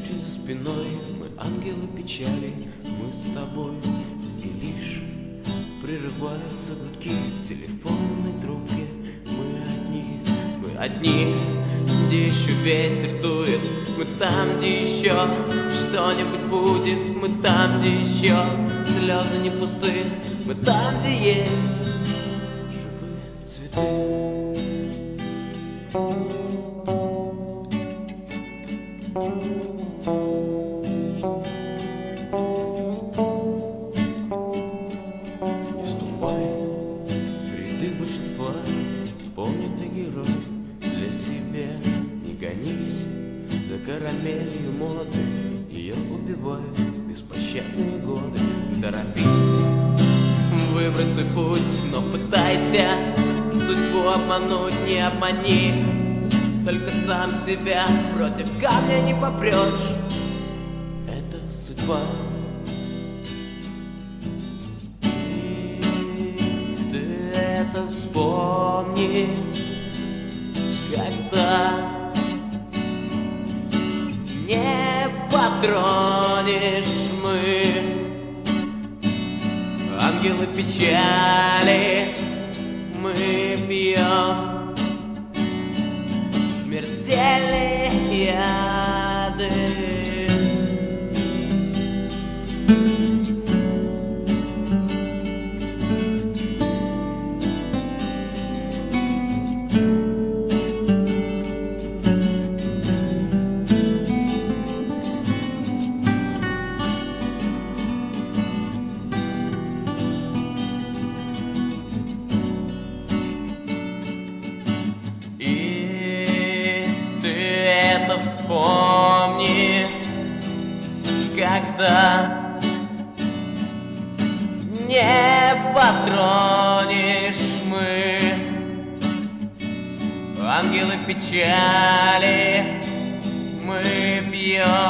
тучи за спиной, мы ангелы печали, мы с тобой. И лишь прерываются гудки в телефонной трубке. Мы одни, где еще ветер дует. Мы там, где еще что-нибудь будет. Мы там, где еще слезы не пусты. Мы там, где есть живые цветы. Не ступай в ряды большинства, помни, ты герой для себя. Не гонись за карамелью моды, ее убивают беспощадные годы. Не торопись выбрать свой путь, но пытайся судьбу обмануть, не обмани. Только сам себя против камня не попрешь. Это судьба. И ты это вспомни, когда не потронешь мы. Ангелы печали, мы пьем смертельные яды. Вспомни, когда не потронешь мы. Ангелы печали, мы пьем